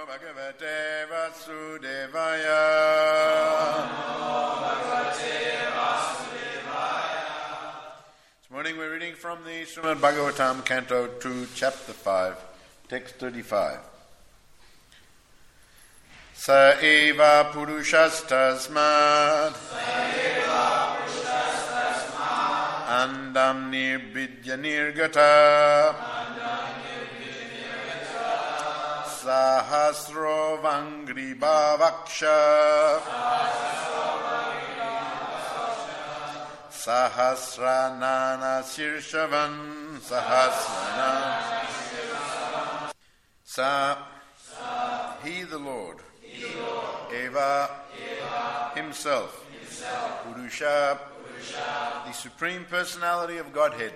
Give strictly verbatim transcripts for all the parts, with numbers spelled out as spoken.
Bhagavate Vasudevaya. This morning we're reading from the Srimad Bhagavatam, Canto two, Chapter five, Text thirty-five. Sa eva purushastasmad andam nirbidya nirgata sahasro vangri bhavaksha sahasranana sirshavan sahasranana sa he the Lord Eva, Eva himself, himself. Purusha, Purusha, the Supreme Personality of Godhead,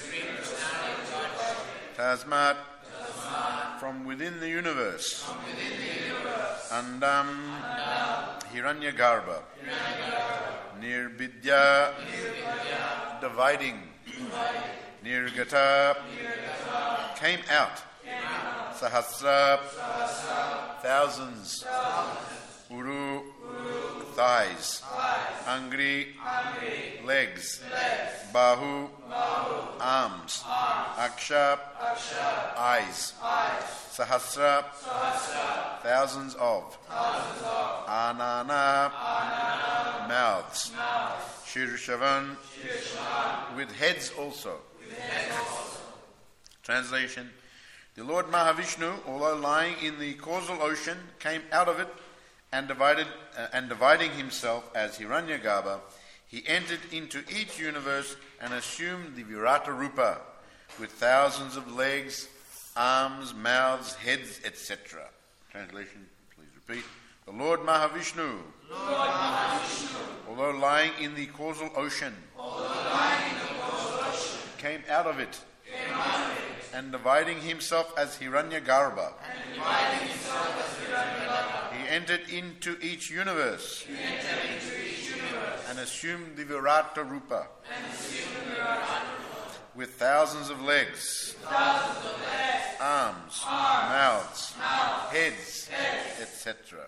Tasmat, from within the universe, from within the universe. Andam, Andam. Hiranyagarbha, Hiranyagarbha. Nirbidya, Nirbidya. Dividing, dividing. Nirgata, Nirgata. Came out, came out. Sahasra, Sahasra. Thousands, thousands. Uru, Uru. Thighs, thighs. Angri, Angri. Legs, legs. Bahu, Bahu. Arms, arms. Aksha, Aksha. Eyes, eyes. Sahasra, Sahasra. Thousands of, thousands of. Anana, Anana. Mouths, mouths. Shirshavan, Shirshavan. With heads also. With heads also. Translation: the Lord Mahavishnu, although lying in the causal ocean, came out of it and divided uh, and dividing himself as Hiranyagarbha, he entered into each universe and assumed the Virata Rupa with thousands of legs, arms, mouths, heads, et cetera. Translation, please repeat. The Lord Mahavishnu, Lord Mahavishnu although lying in the causal ocean, lying in the causal ocean came out of it, came out of it. And dividing himself as Hiranyagarbha, and dividing himself as Hiranyagarbha, he entered into each universe, he entered into each universe, and assumed the Virata Rupa, and assumed the Virata Rupa, with thousands of legs, thousands of legs, arms, arms mouths, mouths, heads, heads et cetera.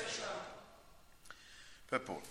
Purport: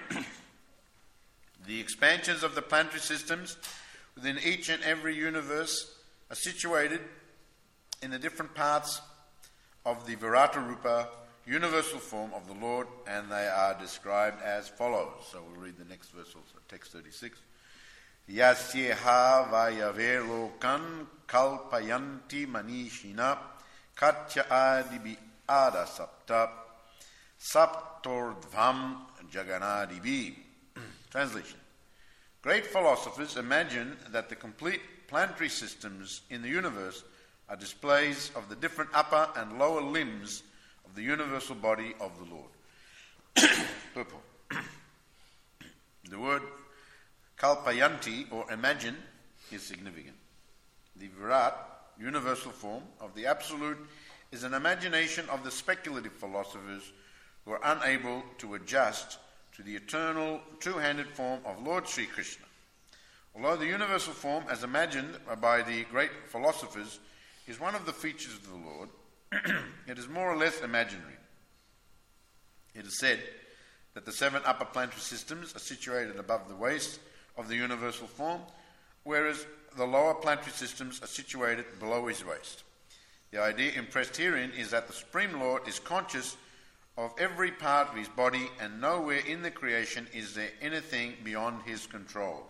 the expansions of the planetary systems within each and every universe are situated in the different parts of the Virata Rupa, universal form of the Lord, and they are described as follows. So we'll read the next verse also, text thirty-six. Yasyeha vayavelokan kalpayanti manishina katya adibi ada sapta saptordvam jaganadibi. Translation: great philosophers imagine that the complete planetary systems in the universe are displays of the different upper and lower limbs of the universal body of the Lord. Purport: the word kalpayanti, or imagine, is significant. The Virat, universal form of the Absolute, is an imagination of the speculative philosophers who are unable to adjust to the eternal two-handed form of Lord Sri Krishna. Although the universal form, as imagined by the great philosophers, is one of the features of the Lord, it is more or less imaginary. It is said that the seven upper planetary systems are situated above the waist of the universal form, whereas the lower planetary systems are situated below his waist. The idea impressed herein is that the Supreme Lord is conscious of every part of his body, and nowhere in the creation is there anything beyond his control.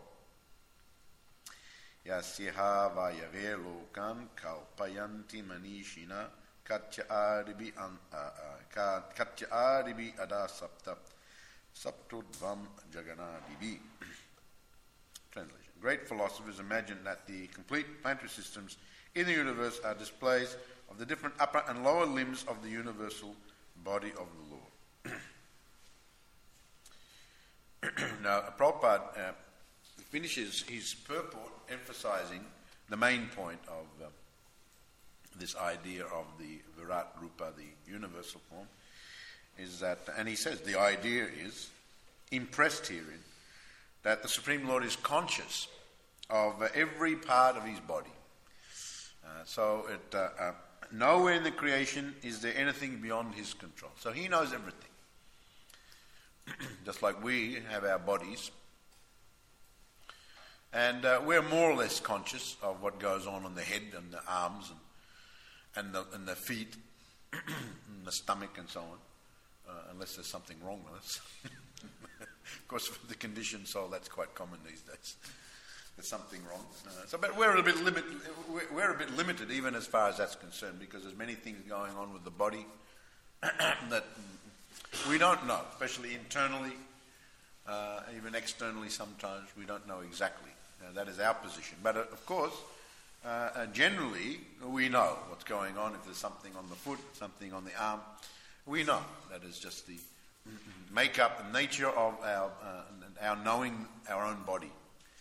Yasyeha vayavelokan kalpayanti manishina katya adibi katya adibi ada sapta saptudvam jaganadibi. Translation: great philosophers imagine that the complete planetary systems in the universe are displays of the different upper and lower limbs of the universal body of the Lord. Now, Prabhupada uh, finishes his purport emphasizing the main point of uh, this idea of the Virat Rupa, the universal form, is that, and he says the idea is impressed herein that the Supreme Lord is conscious of uh, every part of his body. Uh, so it, uh, uh, nowhere in the creation is there anything beyond his control. So he knows everything. Just like we have our bodies. And uh, we're more or less conscious of what goes on on the head and the arms and, and, the, and the feet and the stomach and so on. Uh, unless there's something wrong with us. Of course, with the conditioned soul, that's quite common these days. There's something wrong. Uh, so, but we're a bit limited. We're a bit limited even as far as that's concerned, because there's many things going on with the body that we don't know, especially internally, uh, even externally. Sometimes we don't know exactly. Uh, that is our position. But uh, of course, uh, uh, generally we know what's going on. If there's something on the foot, something on the arm, we know. That is just the makeup and nature of our uh, our knowing our own body.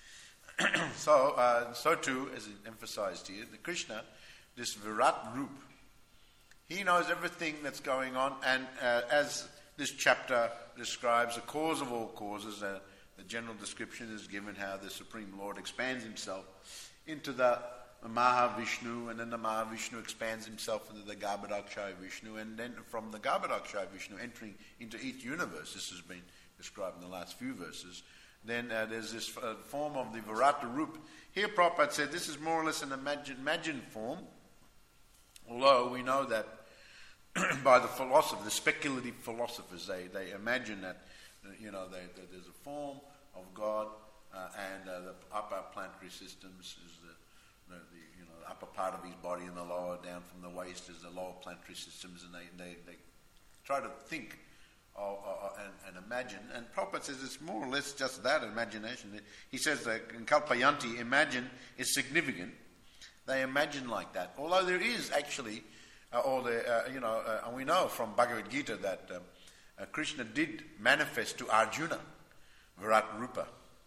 so, uh, so too, as emphasized here, the Krishna, this Virat Rup, he knows everything that's going on, and uh, as this chapter describes the cause of all causes, uh, the general description is given how the Supreme Lord expands himself into the Mahavishnu, and then the Mahavishnu expands himself into the Garbhodakshaya Vishnu, and then from the Garbhodakshaya Vishnu entering into each universe, this has been described in the last few verses. Then uh, there's this uh, form of the Virata Rup. Here Prabhupada said this is more or less an imagine, imagined form, although we know that by the philosophers, the speculative philosophers, they, they imagine that, you know, they, that there's a form of God, uh, and uh, the upper planetary systems is the, the, the you know the upper part of his body, and the lower down from the waist is the lower planetary systems, and they, they, they try to think Or, or, and, and imagine, and Prabhupada says it's more or less just that, imagination. He says that in Kalpayanti, imagine is significant. They imagine like that, although there is actually, uh, or the uh, you know, uh, and we know from Bhagavad Gita that um, uh, Krishna did manifest to Arjuna Virat Rupa,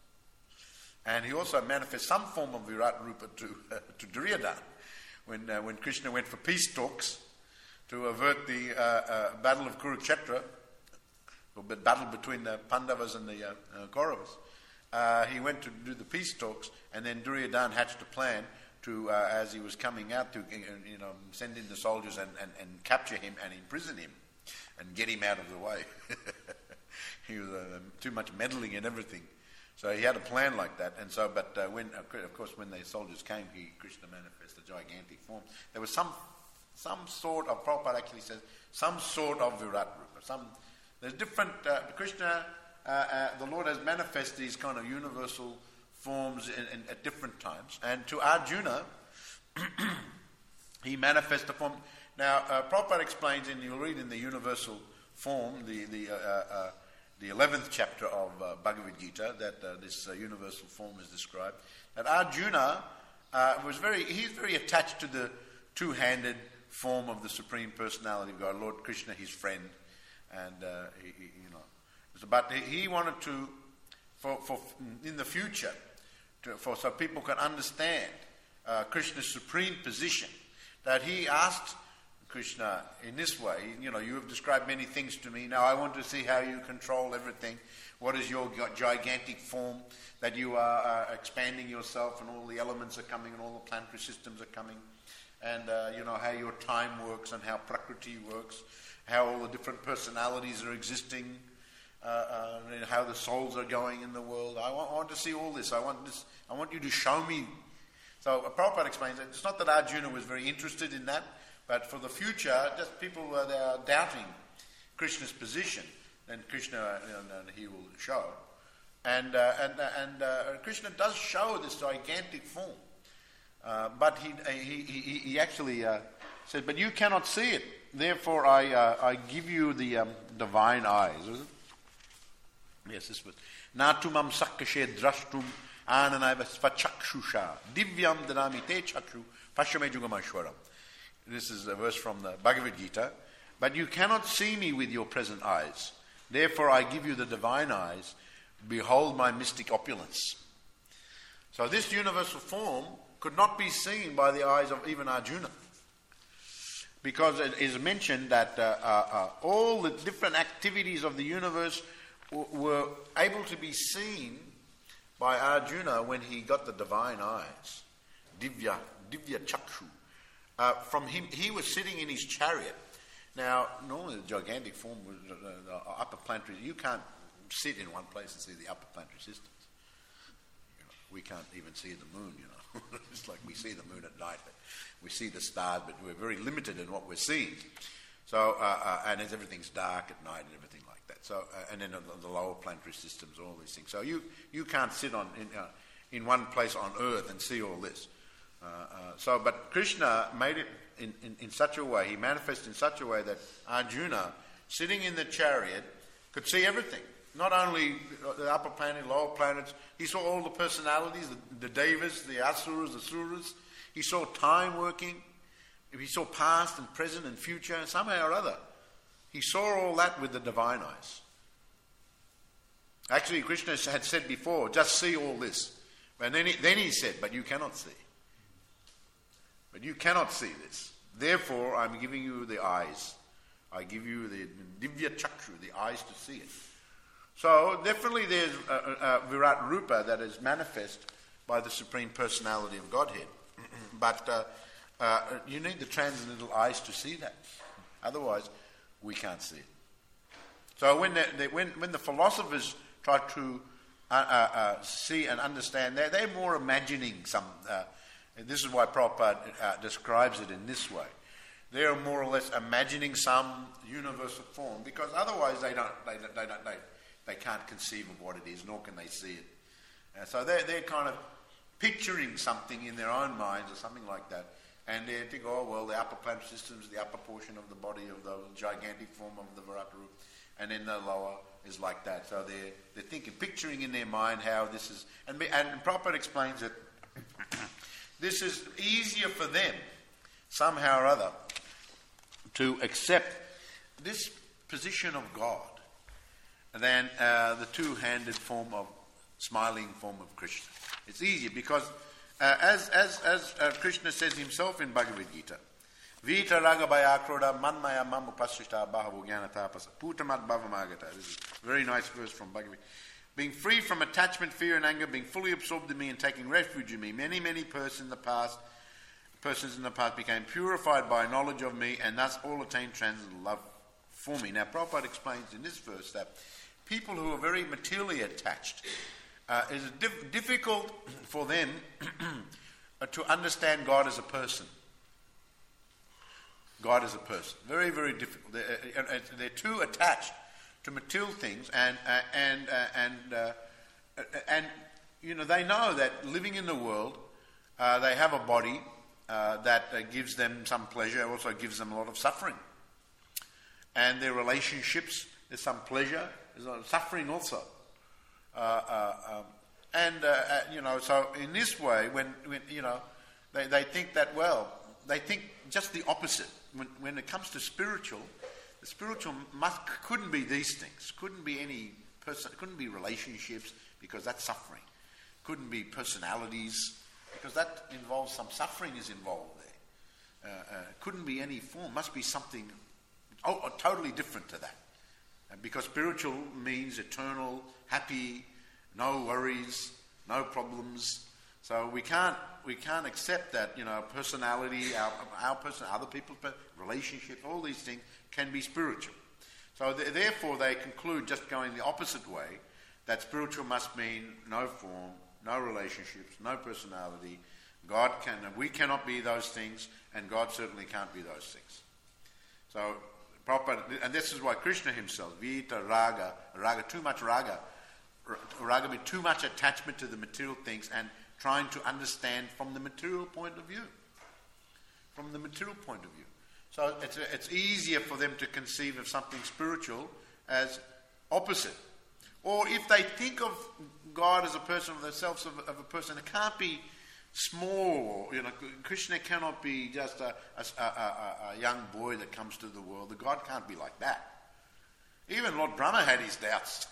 and he also manifests some form of Virat Rupa to uh, to Duryodhana when uh, when Krishna went for peace talks to avert the uh, uh, battle of Kurukshetra. The battle between the Pandavas and the uh, uh, Kauravas. Uh, he went to do the peace talks, and then Duryodhana hatched a plan to, uh, as he was coming out, to you know send in the soldiers and, and, and capture him and imprison him, and get him out of the way. He was uh, too much meddling and everything, so he had a plan like that. And so, but uh, when, of course, when the soldiers came, he Krishna manifested a gigantic form. There was some some sort of Prabhupada actually says some sort of Virat Rupa, some. There's different, uh, Krishna, uh, uh, the Lord has manifested these kind of universal forms in, in, at different times. And to Arjuna, he manifests the form. Now, uh, Prabhupada explains, and you'll read in the universal form, the the, uh, uh, the eleventh chapter of uh, Bhagavad Gita, that uh, this uh, universal form is described, that Arjuna uh, was very, he's very attached to the two-handed form of the Supreme Personality of God, Lord Krishna, his friend. And uh, he, he, you know, but he wanted to, for, for in the future, to, for so people can understand uh, Krishna's supreme position, that he asked Krishna in this way. You know, you have described many things to me. Now I want to see how you control everything. What is your gigantic form that you are uh, expanding yourself, and all the elements are coming, and all the planetary systems are coming, and uh, you know how your time works and how Prakriti works. How all the different personalities are existing, uh, uh, and how the souls are going in the world. I want, I want to see all this. I want this. I want you to show me. So uh, Prabhupada explains that it's not that Arjuna was very interested in that, but for the future, just people uh, they are doubting Krishna's position, then Krishna uh, you know, he will show, and uh, and uh, and uh, Krishna does show this gigantic form, uh, but he he he, he actually uh, said, but you cannot see it. Therefore, I uh, I give you the um, divine eyes. Is it? Yes, this was. Natumam sakkashe drashtum ananaiva svachakshusha divyam danami te chakshu pashame jugamashwaram. This is a verse from the Bhagavad Gita. But you cannot see me with your present eyes. Therefore, I give you the divine eyes. Behold my mystic opulence. So this universal form could not be seen by the eyes of even Arjuna. Because it is mentioned that uh, uh, uh, all the different activities of the universe w- were able to be seen by Arjuna when he got the divine eyes, divya, divya chakshu, uh, from him, he was sitting in his chariot. Now, normally the gigantic form was uh, the upper planetary. You can't sit in one place and see the upper planetary systems. You know, we can't even see the moon, you know. It's like we see the moon at night, but we see the stars, but we're very limited in what we're seeing. So, uh, uh, and as everything's dark at night and everything like that. So, uh, and then the, the lower planetary systems, all these things. So you, you can't sit on in, uh, in one place on Earth and see all this. Uh, uh, so, but Krishna made it in, in, in such a way, he manifested in such a way that Arjuna, sitting in the chariot, could see everything. Not only the upper planet, lower planets, he saw all the personalities, the, the devas, the asuras, the suras. He saw time working. He saw past and present and future, somehow or other. He saw all that with the divine eyes. Actually, Krishna had said before, just see all this. And then he, then he said, but you cannot see. But you cannot see this. Therefore, I'm giving you the eyes. I give you the Divya Chakshu, the eyes to see it. So, definitely there's a, a, a Virat Rupa that is manifest by the Supreme Personality of Godhead. But uh, uh, you need the transcendental eyes to see that. Otherwise, we can't see it. So when the, the, when, when the philosophers try to uh, uh, uh, see and understand that, they're more imagining some... Uh, and this is why Prabhupada uh, describes it in this way. They are more or less imagining some universal form, because otherwise they don't, they, they don't, they, they can't conceive of what it is, nor can they see it. Uh, so they're, they're kind of picturing something in their own minds or something like that, and they think, oh well, the upper planet system is the upper portion of the body of the gigantic form of the Viratarupa, and then the lower is like that. So they're they're thinking, picturing in their mind how this is, and and Prabhupada explains that. This is easier for them, somehow or other, to accept this position of God than uh, the two-handed form of, smiling form of Krishna. It's easier because, uh, as as as uh, Krishna says himself in Bhagavad Gita, Vita raga bhayakroda manmaya mam upasrishta bahavo jnanatapasa putamat bhavamagata. This is a very nice verse from Bhagavad Gita. Being free from attachment, fear, and anger, being fully absorbed in me and taking refuge in me, many, many persons in the past, persons in the past became purified by knowledge of me, and thus all attained transcendental love for me. Now, Prabhupada explains in this verse that people who are very materially attached, uh, it is diff- difficult for them to understand God as a person. God as a person. Very, very difficult. They're, uh, they're too attached to material things, and uh, and uh, and uh, and you know, they know that living in the world, uh, they have a body uh, that uh, gives them some pleasure, also gives them a lot of suffering, and their relationships, there's some pleasure, there's a lot of suffering also, uh, uh, um, and uh, uh, you know, so in this way, when, when you know, they they think that, well, they think just the opposite when when it comes to spiritual. The spiritual must, couldn't be these things. Couldn't be any person. Couldn't be relationships, because that's suffering. Couldn't be personalities, because that involves some suffering is involved there. Uh, uh, couldn't be any form. Must be something oh, oh, totally different to that. Uh, because spiritual means eternal, happy, no worries, no problems. So we can't we can't accept that, you know, personality, our our person, other people's relationship, all these things can be spiritual. So th- therefore they conclude, just going the opposite way, that spiritual must mean no form, no relationships, no personality. God can, we cannot be those things, and God certainly can't be those things. So proper, and this is why Krishna himself, Vita raga, raga, too much raga, raga means too much attachment to the material things and trying to understand from the material point of view. From the material point of view. So it's, it's easier for them to conceive of something spiritual as opposite. Or if they think of God as a person, of themselves, of, of a person, it can't be small. You know, Krishna cannot be just a, a, a, a young boy that comes to the world. The God can't be like that. Even Lord Brahma had his doubts.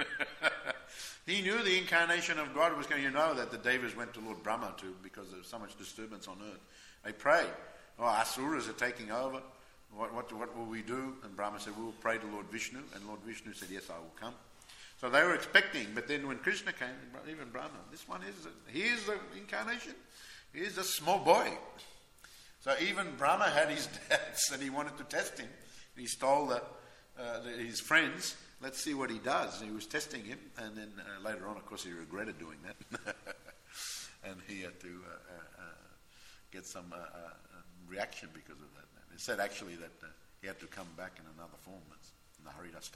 He knew the incarnation of God was going. You know that the Devas went to Lord Brahma too, because there was so much disturbance on earth. They prayed. Oh, Asuras are taking over. What, what, what will we do? And Brahma said, we will pray to Lord Vishnu. And Lord Vishnu said, yes, I will come. So they were expecting. But then when Krishna came, even Brahma, this one is, he is the incarnation. He is a small boy. So even Brahma had his doubts and he wanted to test him. He stole the, uh, the, his friends. Let's see what he does. He was testing him, and then uh, later on, of course, he regretted doing that. And he had to uh, uh, get some uh, uh, reaction because of that. And it said actually that uh, he had to come back in another form, in the Haridas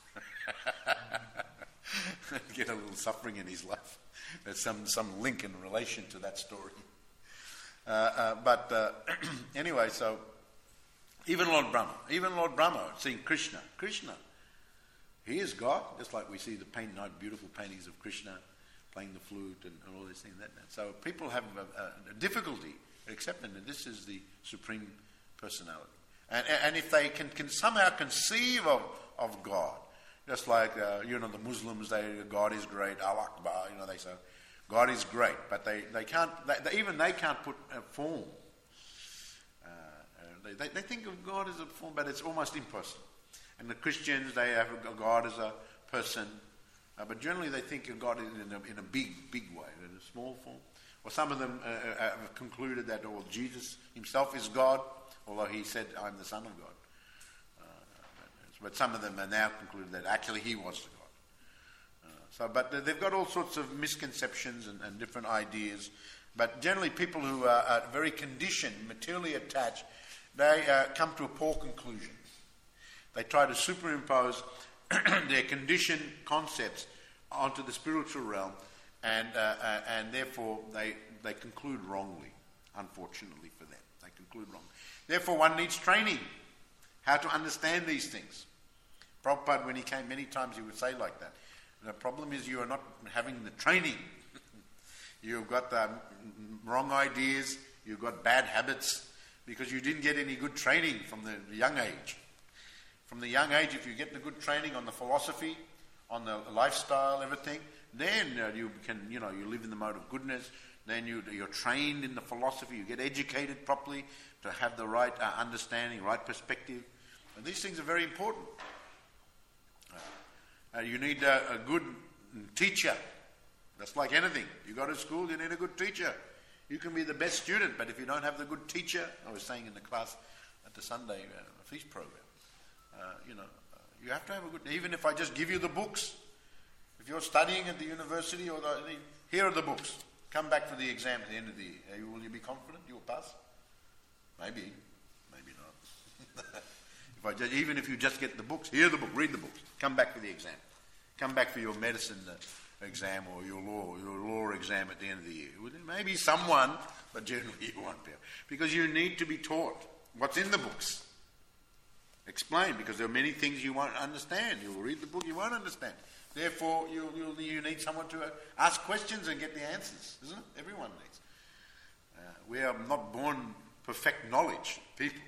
Thakur. Get a little suffering in his life. There's some, some link in relation to that story. Uh, uh, but uh, anyway, so even Lord Brahma, even Lord Brahma seeing Krishna, Krishna, he is God, just like we see the paint, beautiful paintings of Krishna playing the flute and, and all these things. That, that. So people have a, a difficulty accepting that this is the Supreme Personality. And, and if they can, can somehow conceive of, of God, just like, uh, you know, the Muslims, they God is great, Allah Akbar, you know, they say, God is great, but they, they can't, they, they, even they can't put a form. Uh, they, they, they think of God as a form, but it's almost impersonal. And the Christians, they have God as a person, uh, but generally they think of God in a, in a big, big way, in a small form. Or some of them uh, have concluded that, oh, Jesus himself is God, although he said, I'm the Son of God. Uh, but some of them are now concluded that actually he was the God. Uh, so, but they've got all sorts of misconceptions and, and different ideas. But generally people who are, are very conditioned, materially attached, they uh, come to a poor conclusion. They try to superimpose their conditioned concepts onto the spiritual realm, and uh, uh, and therefore they, they conclude wrongly, unfortunately for them. They conclude wrongly. Therefore one needs training, how to understand these things. Prabhupada, when he came many times, he would say like that. The problem is you are not having the training. You've got um, wrong ideas, you've got bad habits, because you didn't get any good training from the young age. From the young age, if you get the good training on the philosophy, on the lifestyle, everything, then uh, you can, you know, you live in the mode of goodness. Then you, you're trained in the philosophy. You get educated properly to have the right uh, understanding, right perspective. And these things are very important. Uh, uh, you need uh, a good teacher. That's like anything. You go to school, you need a good teacher. You can be the best student, but if you don't have the good teacher, I was saying in the class at the Sunday uh, feast program, uh, you know, uh, you have to have a good, even if I just give you the books, if you're studying at the university or the, here are the books, come back for the exam at the end of the year. Uh, will you be confident you will pass? Maybe, maybe not. if I just, even if you just get the books, hear the book, read the books, come back for the exam. Come back for your medicine uh, exam or your law, your law exam at the end of the year. Well, maybe someone, but generally you won't be able. Because you need to be taught what's in the books. Explain, because there are many things you won't understand. You'll read the book, you won't understand. Therefore, you you you need someone to uh, ask questions and get the answers, isn't it? Everyone needs. Uh, we are not born perfect knowledge people.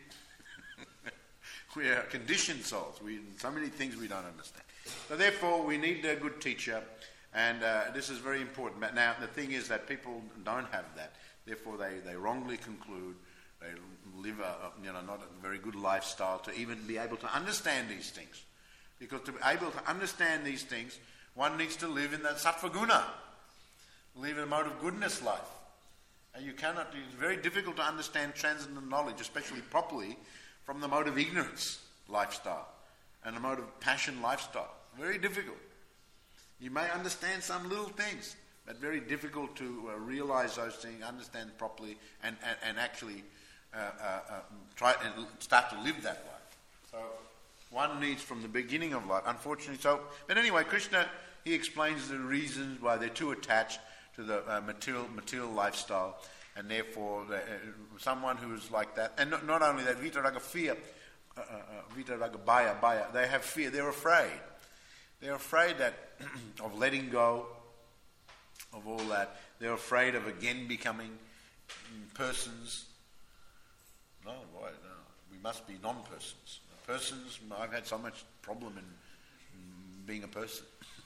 We are conditioned souls. We so many things we don't understand. So therefore, we need a good teacher, and uh, this is very important. But now, the thing is that people don't have that. Therefore, they, they wrongly conclude. They live a, you know, not a very good lifestyle to even be able to understand these things. Because to be able to understand these things, one needs to live in that sattva guna, live in a mode of goodness life. And you cannot, it's very difficult to understand transcendental knowledge, especially properly, from the mode of ignorance lifestyle and the mode of passion lifestyle. Very difficult. You may understand some little things, but very difficult to uh, realize those things, understand properly, and, and, and actually uh, uh, uh, try and start to live that life. So one needs from the beginning of life, unfortunately. So, but anyway, Krishna, he explains the reasons why they're too attached to the uh, material material lifestyle, and therefore uh, someone who is like that, and not, not only that, vitaraga fear, uh, uh, vitaraga bhaya, bhaya, they have fear, they're afraid. They're afraid that of letting go of all that. They're afraid of again becoming persons. No, boy, no. We must be non-persons. Persons, I've had so much problem in, in being a person.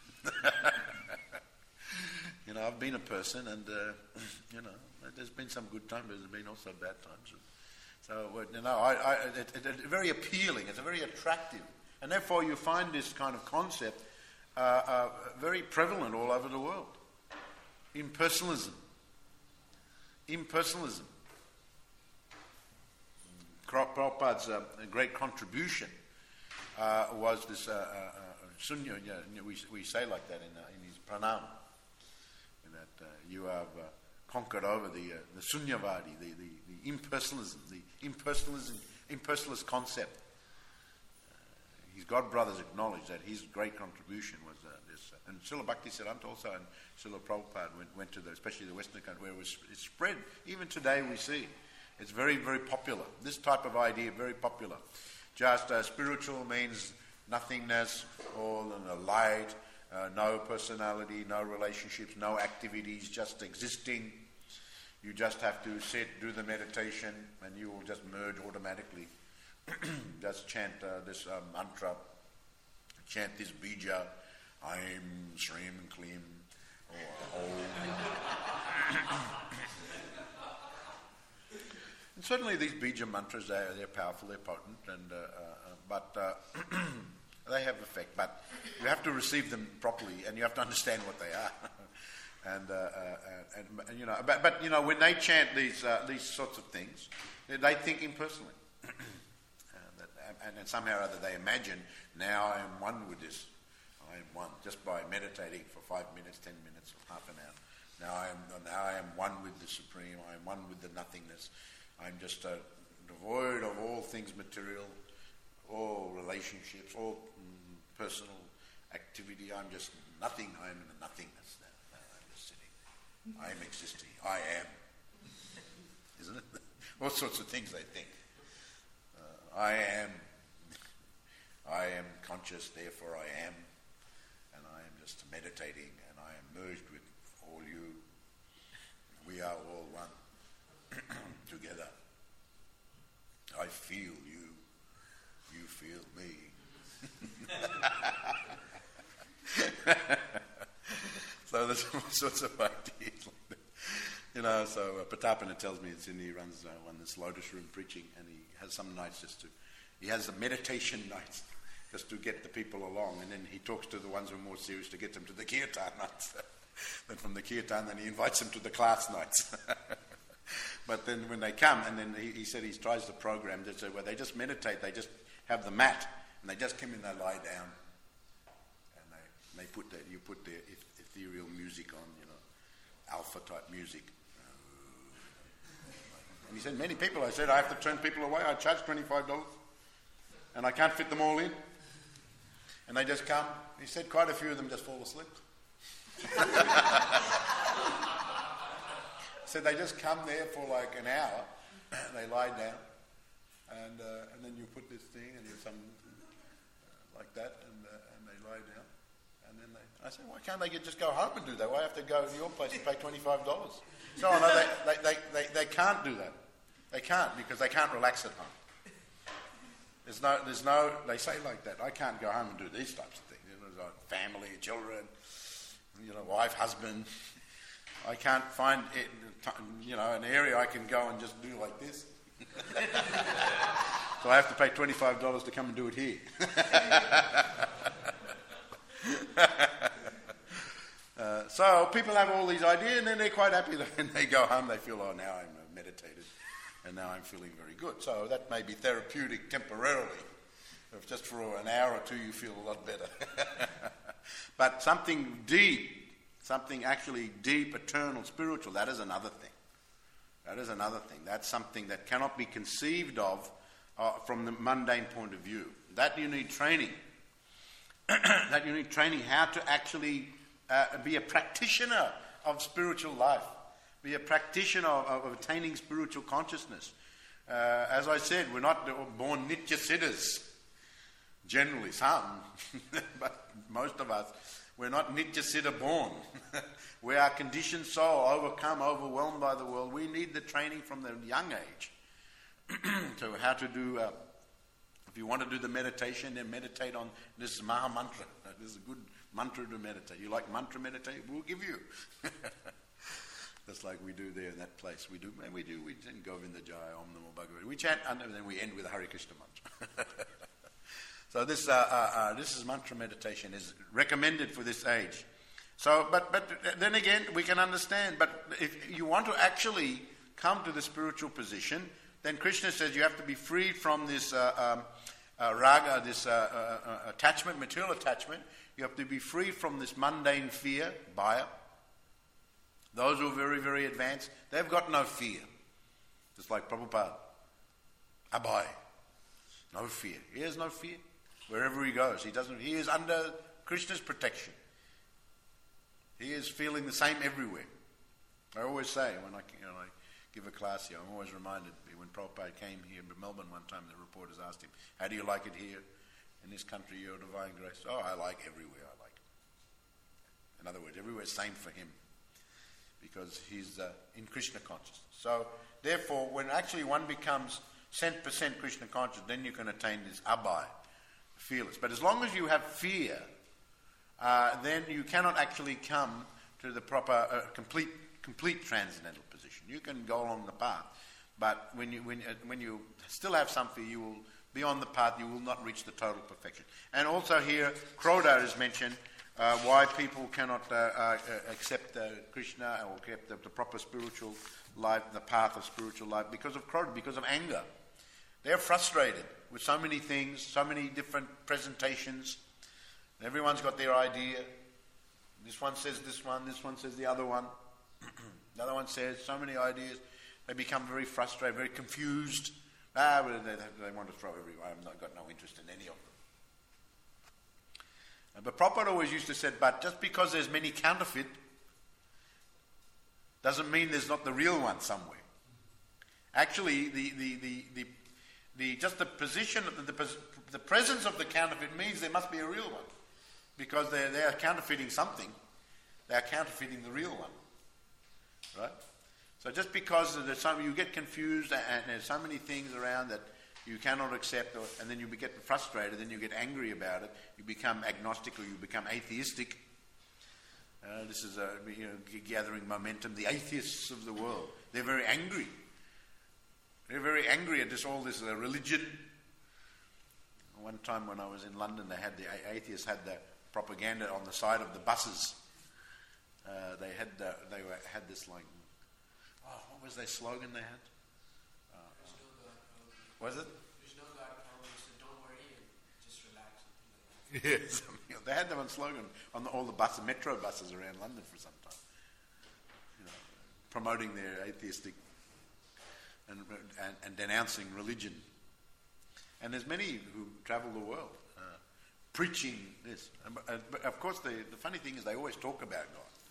You know, I've been a person, and uh, you know, there's been some good times, there's been also bad times. So, you know, I, I, it, it, it's very appealing. It's very attractive, and therefore you find this kind of concept uh, uh, very prevalent all over the world. Impersonalism. Impersonalism. Prabhupada's uh, great contribution uh, was this uh, uh, uh, sunya. Yeah, we we say like that in uh, in his pranam, that uh, you have uh, conquered over the uh, the sunyavadi, the, the the impersonalism, the impersonalism, impersonalist concept. His god brothers acknowledged that his great contribution was uh, this. Uh, and Srila Bhaktisiddhanta also, and Srila Prabhupada went, went to the, especially the Western country, where it was it's spread. Even today we see it's very, very popular. This type of idea, very popular. Just uh, spiritual means nothingness, all in a light, uh, no personality, no relationships, no activities, just existing. You just have to sit, do the meditation, and you will just merge automatically. Just chant uh, this uh, mantra, chant this bija, Aim, Shrim, Klim, or Om. And certainly these bija mantras, they're, they're powerful, they're potent, and uh, uh, but uh, they have effect. But you have to receive them properly, and you have to understand what they are. and, uh, uh, and, and you know, but, but you know, when they chant these uh, these sorts of things, they think impersonally. And then somehow or other they imagine, now I am one with this. I am one, just by meditating for five minutes, ten minutes, or half an hour. Now I am now I am one with the Supreme. I am one with the nothingness. I am just uh, devoid of all things material, all relationships, all mm, personal activity. I'm just nothing. I am in the nothingness. Now I'm just sitting. I am existing. I am. Isn't it? All sorts of things they think. Uh, I am. I am conscious, therefore I am, and I am just meditating, and I am merged with all you. We are all one together. I feel you, you feel me. So there's all sorts of ideas like that. You know, so uh, Patapana tells me it's in, he runs uh, one this Lotus Room preaching, and he has some nights just to, he has the meditation nights, just to get the people along, and then he talks to the ones who are more serious to get them to the kirtan nights. Then from the kirtan, then he invites them to the class nights. But then when they come, and then he, he said he tries the program, they say, where they just meditate, they just have the mat, and they just come in, they lie down, and they, they put the, you put the ethereal music on, you know, alpha type music. And he said, many people, I said, I have to turn people away, I charge twenty-five dollars, and I can't fit them all in. And they just come. He said quite a few of them just fall asleep. So they just come there for like an hour, and they lie down, and uh, and then you put this thing and you some uh, like that, and uh, and they lie down, and then they. I said, why can't they get, just go home and do that? Why have to go to your place and pay twenty-five dollars? So no, they, they, they, they, they can't do that. They can't because they can't relax at home. There's no, there's no, they say like that, I can't go home and do these types of things. You know, like family, children, you know, wife, husband. I can't find, it, you know, an area I can go and just do like this. So I have to pay twenty-five dollars to come and do it here. uh, so people have all these ideas, and then they're quite happy that when they go home they feel, oh, now I'm meditated. And now I'm feeling very good. So that may be therapeutic temporarily. If just for an hour or two you feel a lot better. But something deep, something actually deep, eternal, spiritual, that is another thing. That is another thing. That's something that cannot be conceived of uh, from the mundane point of view. That you need training. That you need training how to actually uh, be a practitioner of spiritual life. Be a practitioner of, of attaining spiritual consciousness. Uh, as I said, we're not born nitya siddhas. Generally, some, but most of us, we're not nitya siddha born. We are conditioned soul, overcome, overwhelmed by the world. We need the training from the young age. So how to do, uh, if you want to do the meditation, then meditate on this Maha Mantra. This is a good mantra to meditate. You like mantra meditate? We'll give you. Just like we do there in that place. We do, and we do, we chant Govinda Jaya, Om Namo Bhagavate. We chant, and then we end with Hare Krishna mantra. So this, uh, uh, uh, this is mantra meditation, is recommended for this age. So, but, but then again, we can understand, but if you want to actually come to the spiritual position, then Krishna says you have to be freed from this uh, um, uh, raga, this uh, uh, uh, attachment, material attachment. You have to be free from this mundane fear, bhaya. Those who are very, very advanced, they've got no fear. Just like Prabhupada. Abhay. No fear. He has no fear. Wherever he goes, he doesn't. He is under Krishna's protection. He is feeling the same everywhere. I always say, when I, you know, I give a class here, I'm always reminded, when Prabhupada came here in Melbourne one time, the reporters asked him, how do you like it here? In this country, your divine grace. Oh, I like everywhere. I like it. In other words, everywhere's same for him. Because he's uh, in Krishna consciousness. So, therefore, when actually one becomes cent percent Krishna conscious, then you can attain this abhay, fearless. But as long as you have fear, uh, then you cannot actually come to the proper, uh, complete, complete transcendental position. You can go along the path, but when you when uh, when you still have some fear, you will be on the path. You will not reach the total perfection. And also here, Krodha is mentioned. Uh, why people cannot uh, uh, accept uh, Krishna or accept the, the proper spiritual life, the path of spiritual life, because of Krodha, because of anger. They're frustrated with so many things, so many different presentations. Everyone's got their idea. This one says this one, this one says the other one. The other one says so many ideas. They become very frustrated, very confused. Ah, they, they want to throw everyone. I've not got no interest in any of them. But Prabhupada always used to say, but just because there's many counterfeit doesn't mean there's not the real one somewhere. Actually, the the the, the, the just the position, the, the the presence of the counterfeit means there must be a real one, because they they are counterfeiting something. They are counterfeiting the real one, right? So just because there's some, you get confused and there's so many things around that you cannot accept, or, and then you get frustrated, then you get angry about it, you become agnostic or you become atheistic. Uh, this is a, you know, gathering momentum. The atheists of the world, they're very angry. They're very angry at this all this uh, religion. One time when I was in London, they had the atheists had the propaganda on the side of the buses. Uh, they had the, they were, had this like, oh, what was their slogan they had? Was it? There's no God power, so don't worry and just relax. Yes, they had them on slogan on the, all the buses, metro buses around London for some time, you know, promoting their atheistic and, and, and denouncing religion. And there's many who travel the world uh, preaching this. And, uh, but of course, the, the funny thing is they always talk about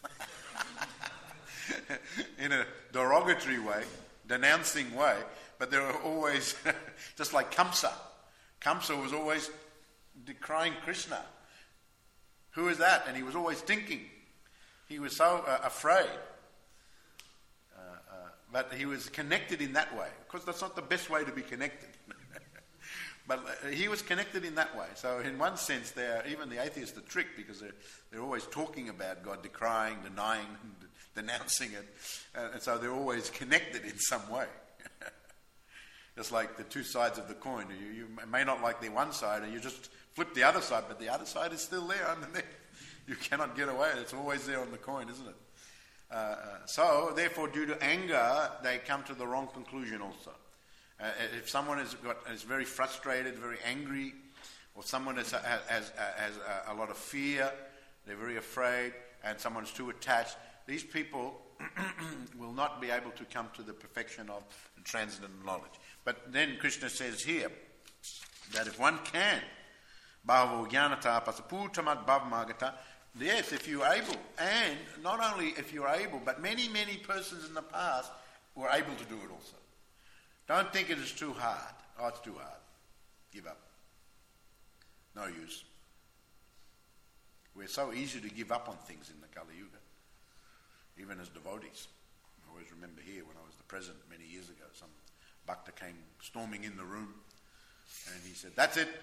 God in a derogatory way, denouncing way. But there are always, just like Kamsa. Kamsa was always decrying Krishna. Who is that? And he was always thinking. He was so uh, afraid. Uh, uh, but he was connected in that way. Of course, that's not the best way to be connected. But uh, he was connected in that way. So in one sense, they're, even the atheists are tricked because they're, they're always talking about God, decrying, denying, denouncing it. Uh, and so they're always connected in some way. Just like the two sides of the coin. You, you may not like the one side, and you just flip the other side, but the other side is still there underneath. You cannot get away. It's always there on the coin, isn't it? Uh, uh, so, therefore, due to anger, they come to the wrong conclusion also. Uh, if someone is, got, is very frustrated, very angry, or someone is, has, has, has a lot of fear, they're very afraid, and someone is too attached, these people will not be able to come to the perfection of transcendental knowledge. But then Krishna says here that if one can, bhavo jnanata pasaputamat bhavamagata, yes, if you're able, and not only if you're able, but many, many persons in the past were able to do it also. Don't think it is too hard. Oh, it's too hard. Give up. No use. We're so easy to give up on things in the Kali Yuga, even as devotees. I always remember here when I was the president many years ago, some Bhakta came storming in the room and he said, "That's it.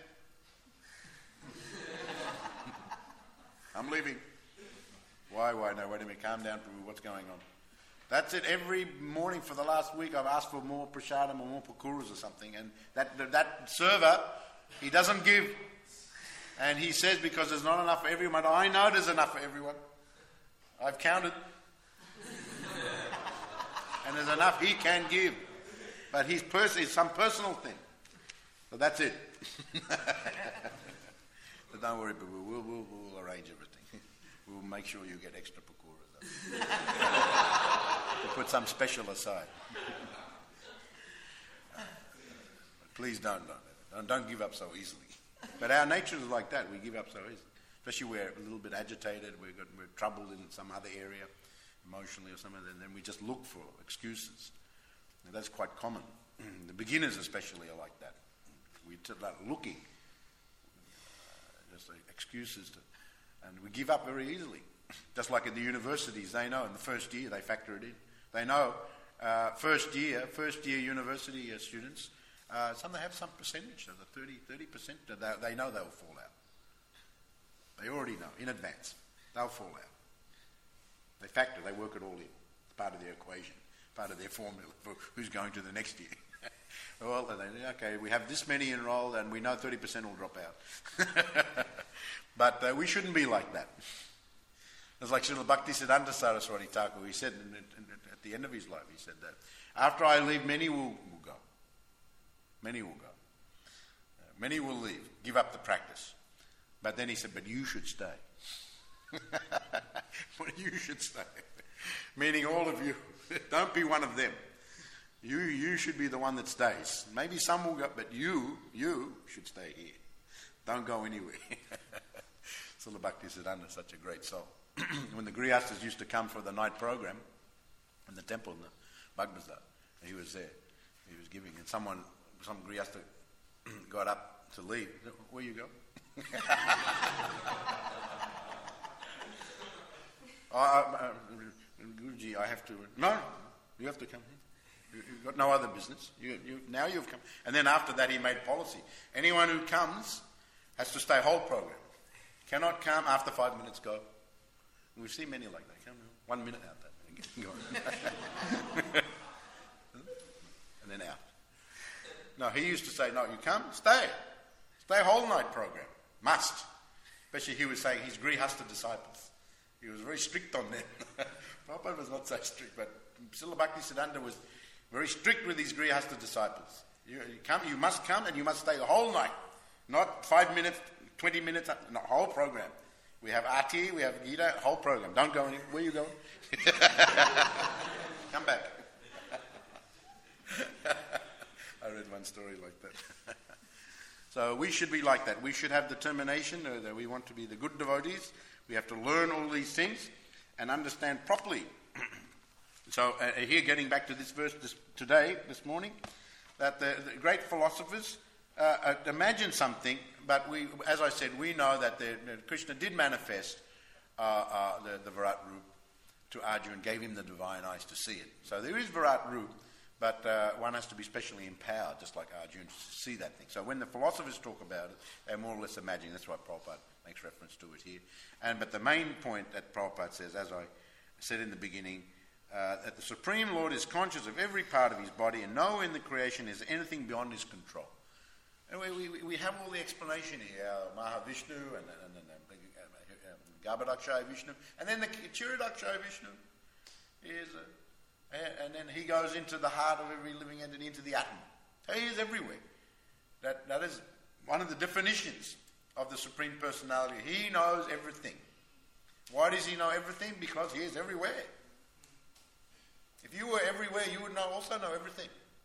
I'm leaving." Why, why? No, wait a minute, calm down, Prabhu, what's going on? That's it. Every morning for the last week I've asked for more prasadam or more pakuras or something, and that, that, that server, he doesn't give. And he says, because there's not enough for everyone. I know there's enough for everyone. I've counted. And there's enough he can give. But his pers- it's some personal thing. So that's it. But don't worry, but we'll, we'll, we'll, we'll arrange everything. We'll make sure you get extra pakoras. We'll put some special aside. Please don't, don't, don't give up so easily. But our nature is like that. We give up so easily. Especially we're a little bit agitated, we're, got, we're troubled in some other area, emotionally or something, and then we just look for excuses. And that's quite common. The beginners especially are like that. We start looking, uh, just like excuses, to, and we give up very easily. Just like at the universities, they know in the first year, they factor it in. They know uh, first year, first year university uh, students, uh, some they have some percentage, of the thirty, thirty percent, they, they know they'll fall out. They already know in advance. They'll fall out. They factor, they work it all in. It's part of their equation, part of their formula for who's going to the next year. Well, they, okay, we have this many enrolled and we know thirty percent will drop out. But uh, we shouldn't be like that. It's like Srila Bhaktisiddhanta Saraswati Thakur, he said in, in, in, at the end of his life, he said that, after I leave, many will, will go. Many will go. Uh, many will leave, give up the practice. But then he said, but you should stay. But you should stay. Meaning all of you, don't be one of them. You you should be the one that stays. Maybe some will go, but you, you should stay here. Don't go anywhere. Srila Bhaktisiddhanta is such a great soul. When the Grihasthas used to come for the night program in the temple in the Bagbazar, he was there. He was giving, and someone, some Grihastha got up to leave. Where you go? uh, uh, Guruji, I have to. No, you have to come here. You, you've got no other business. You, you, now you've come. And then after that, he made policy. Anyone who comes has to stay whole program. Cannot come after five minutes. Go. We see many like that. Come one minute out there and get going. And then out. No, he used to say, no, you come, stay. Stay whole night program. Must. Especially he was saying his Grihastha disciples. He was very strict on them. Prabhupada was not so strict, but Srila Bhaktisiddhanta was very strict with his Grihastha disciples. You, you come, you must come and you must stay the whole night. Not five minutes, twenty minutes, not whole program. We have Ati, we have Gita, whole program. Don't go anywhere. Where are you going? Come back. I read one story like that. So we should be like that. We should have determination uh, that we want to be the good devotees. We have to learn all these things and understand properly. So uh, here, getting back to this verse this, today, this morning, that the, the great philosophers uh, uh, imagine something, but we, as I said, we know that the, the Krishna did manifest uh, uh, the, the Virat Roop to Arjuna and gave him the divine eyes to see it. So there is Virat Roop, but uh, one has to be specially empowered, just like Arjuna, to see that thing. So when the philosophers talk about it, they're more or less imagining. That's why Prabhupada makes reference to it here. And but the main point that Prabhupada says, as I said in the beginning, uh, that the Supreme Lord is conscious of every part of his body, and nowhere in the creation is anything beyond his control. And we, we, we have all the explanation here, uh, Mahavishnu and, and, and, and uh, Garbhodakshaya Vishnu, and then the Chiradakshaya Vishnu is... Uh, And then he goes into the heart of every living entity, into the atom. He is everywhere. That that is one of the definitions of the Supreme Personality. He knows everything. Why does he know everything? Because he is everywhere. If you were everywhere, you would know, also know everything.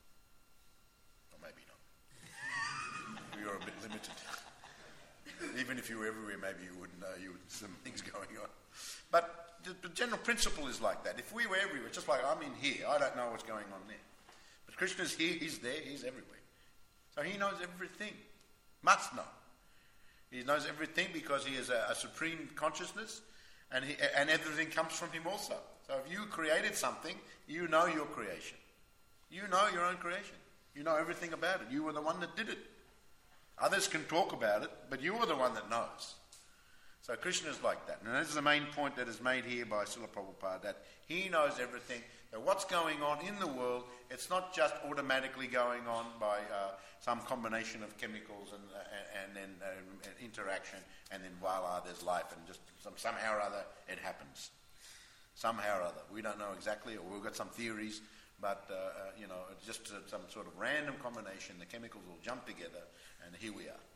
Or maybe not. You're a bit limited. Even if you were everywhere, maybe you wouldn't know. You would some things going on. But the general principle is like that. If we were everywhere, just like I'm in here, I don't know what's going on there. But Krishna's here, he's there, he's everywhere. So he knows everything. Must know. He knows everything because he is a, a supreme consciousness, and he, and everything comes from him also. So if you created something, you know your creation. You know your own creation. You know everything about it. You were the one that did it. Others can talk about it, but you are the one that knows. So Krishna is like that. And this is the main point that is made here by Srila Prabhupada, that he knows everything. That what's going on in the world, it's not just automatically going on by uh, some combination of chemicals and, uh, and then uh, interaction, and then voila, there's life, and just some, somehow or other it happens. Somehow or other. We don't know exactly, or we've got some theories, but uh, uh, you know, it's just uh, some sort of random combination. The chemicals will jump together, and here we are.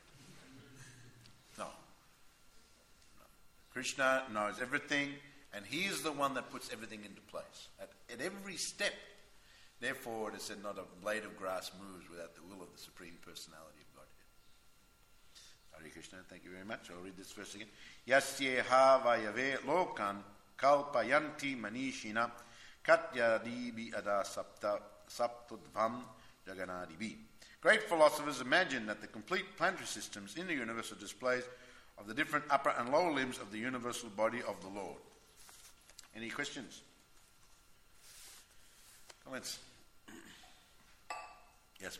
No. no. Krishna knows everything, and he is the one that puts everything into place at, at every step. Therefore, it is said, not a blade of grass moves without the will of the Supreme Personality of Godhead. Hare Krishna, thank you very much. I'll read this verse again. Yasyeha vayave lokan kalpayanti manishina katyadibi ada sapta saptudvam jaganadibi. Great philosophers imagine that the complete planetary systems in the universe are displays of the different upper and lower limbs of the universal body of the Lord. Any questions? Comments? Yes.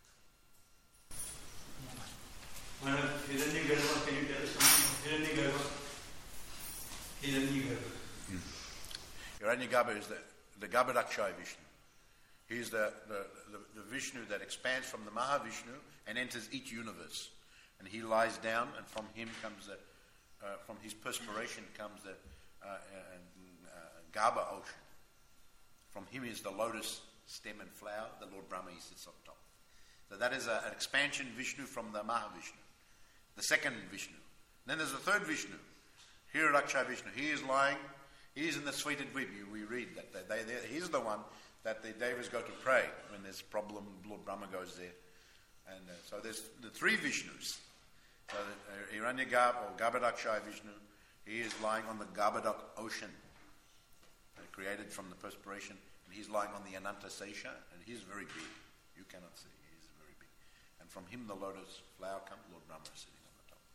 One of Hiranyagarbha, can you tell us something of Hiranyagarbha? Hiranyagarbha. Hiranyagarbha is the, the Garbhodakshaya Vishnu. He is the, the, the, the Vishnu that expands from the Mahavishnu and enters each universe. And he lies down, and from him comes the, uh, from his perspiration comes the uh, uh, uh, Garbha ocean. From him is the lotus stem and flower, the Lord Brahma, he sits on top. So that is a, an expansion Vishnu from the Mahavishnu, the second Vishnu. Then there's the third Vishnu, Hiranyagarbha Vishnu. He is lying, he is in the Sweta Dvip. We read that. They, they, he's the one that the Devas go to pray when there's a problem. Lord Brahma goes there. And uh, so there's the three Vishnus. So the, uh, Hiranyagarbha or Garbhodakshaya Vishnu, he is lying on the Garbhodak ocean, uh, created from the perspiration. And he's lying on the Ananta Sesha, and he's very big. You cannot see, he's very big. And from him the lotus flower comes, Lord Brahma is sitting on the top.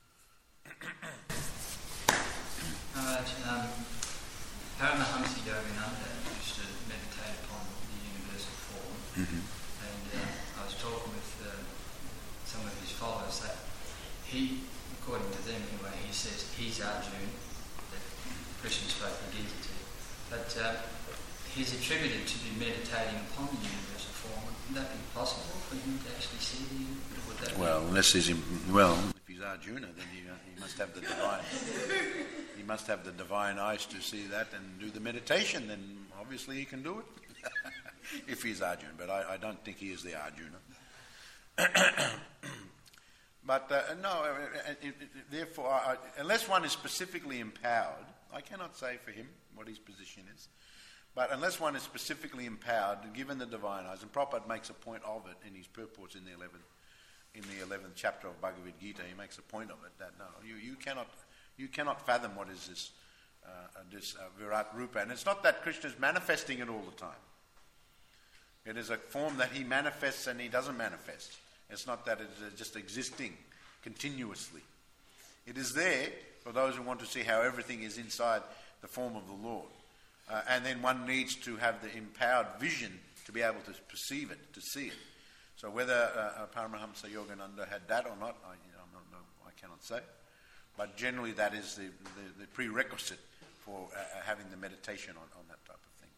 Alright, um, Paramahamsa Yogananda used to meditate upon the universal form, Mm-hmm. and uh, I was talking with uh, some of his followers that he, according to them anyway, he says he's Arjuna, that Krishna spoke the Gita to, but uh, he's attributed to be meditating upon the universal form. Would that be possible for him to actually see the universal? Would that Well, be unless he's in, well, if he's Arjuna, then he, uh, he must have the divine. He must have the divine eyes to see that and do the meditation. Then obviously he can do it. If he's Arjuna, but I, I don't think he is the Arjuna. But uh, no, uh, it, it, therefore, I, unless one is specifically empowered, I cannot say for him what his position is. But unless one is specifically empowered, given the divine eyes, and Prabhupada makes a point of it in his purports in the eleventh, in the eleventh chapter of Bhagavad Gita, he makes a point of it that no, you, you cannot you cannot fathom what is this uh, this uh, Virat Rupa, and it's not that Krishna is manifesting it all the time. It is a form that he manifests and he doesn't manifest. It's not that it's just existing continuously. It is there for those who want to see how everything is inside the form of the Lord. Uh, and then one needs to have the empowered vision to be able to perceive it, to see it. So whether uh, uh, Paramahamsa Yogananda had that or not, I, you know, I'm not, no, I cannot say. But generally that is the, the, the prerequisite for uh, having the meditation on, on that type of thing.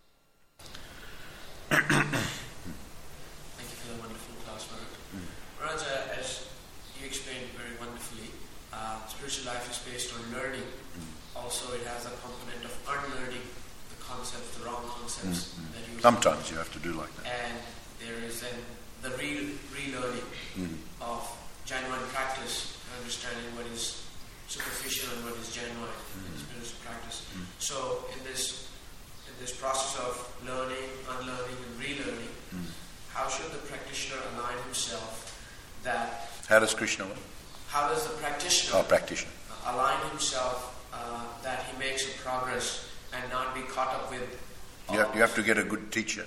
Thank you for the wonderful class, Maharaj. Mm. Maharaj, uh, as you explained very wonderfully, uh, spiritual life is based on learning. Mm. Also, it has a component of unlearning the concepts, the wrong concepts Mm. that you Sometimes you have to do like that. And there is then the real relearning Mm. of genuine practice, understanding what is superficial and what is genuine in spiritual practice. Mm. So, in this in this process of learning, unlearning, and relearning, Mm. how should the practitioner align himself that? How does Krishna work? How does the practitioner Oh, practitioner. align himself uh, that he makes a progress and not be caught up with? You have, you have to get a good teacher.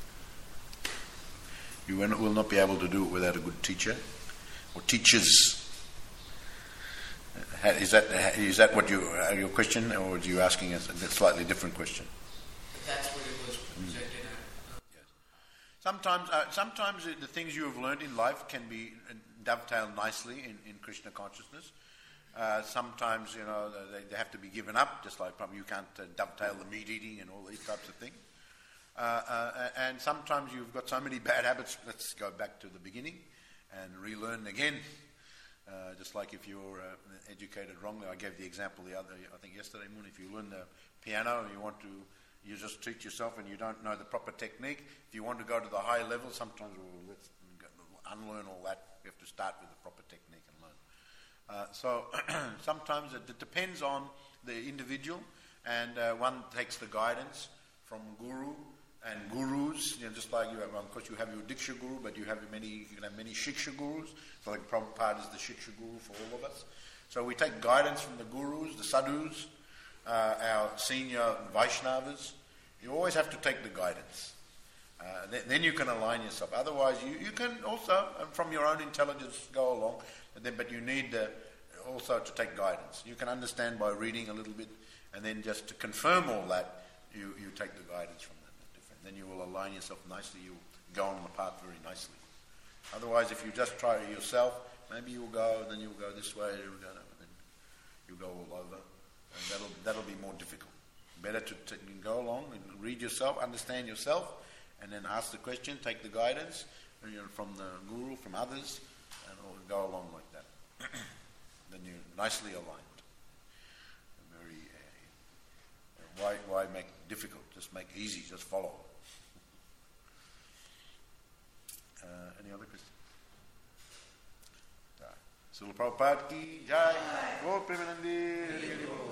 You will will not be able to do it without a good teacher or teachers. Uh, Is that is that what you uh, your question, or are you asking us a slightly different question? That's what it was projected at. Yes. Sometimes, uh, sometimes the things you have learned in life can be dovetailed nicely in, in Krishna consciousness. Uh, sometimes, you know, they, they have to be given up, just like probably you can't uh, dovetail the meat eating and all these types of things. Uh, uh, and sometimes you've got so many bad habits, let's go back to the beginning and relearn again. Uh, just like if you're uh, educated wrongly, I gave the example the other, I think yesterday morning, if you learn the piano and you want to you just treat yourself and you don't know the proper technique. If you want to go to the high level, sometimes we'll let's unlearn all that. We have to start with the proper technique and learn. Uh, so sometimes it, it depends on the individual, and uh, one takes the guidance from guru and gurus. You know, just like you have, of course, you have your Diksha guru, but you have many. You can have many Shiksha gurus. So like Prabhupada is the Shiksha guru for all of us. So we take guidance from the gurus, the sadhus, uh, our senior Vaishnavas. You always have to take the guidance. Uh, then, then you can align yourself. Otherwise, you, you can also, um, from your own intelligence, go along. But, then, but you need uh, also to take guidance. You can understand by reading a little bit, and then just to confirm all that, you, you take the guidance from them. Then you will align yourself nicely. You'll go on the path very nicely. Otherwise, if you just try it yourself, maybe you'll go, and then you'll go this way, you'll go, and then you'll go all over, and that'll that'll be more difficult. Better to, to go along and read yourself, understand yourself, and then ask the question, take the guidance, you know, from the guru, from others, and go along like that. Then you're nicely aligned. Very. Uh, why why make it difficult? Just make it easy. Just follow. Uh, any other questions? Srila Prabhupada ki jai. Go Premanandi.